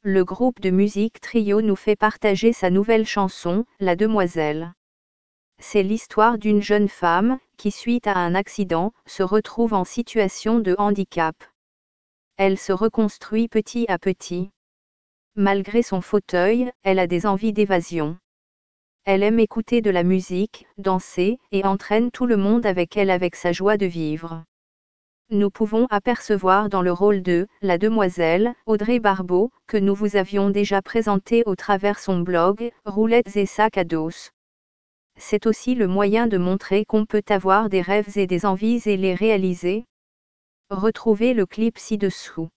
le groupe de musique Trio nous fait partager sa nouvelle chanson, La Demoiselle. C'est l'histoire d'une jeune femme, qui suite à un accident, se retrouve en situation de handicap. Elle se reconstruit petit à petit. Malgré son fauteuil, elle a des envies d'évasion. Elle aime écouter de la musique, danser, et entraîne tout le monde avec elle avec sa joie de vivre. Nous pouvons apercevoir dans le rôle de « La Demoiselle » Audrey Barbeau, que nous vous avions déjà présenté au travers son blog « Roulettes et sacs à dos ». C'est aussi le moyen de montrer qu'on peut avoir des rêves et des envies et les réaliser. Retrouvez le clip ci-dessous.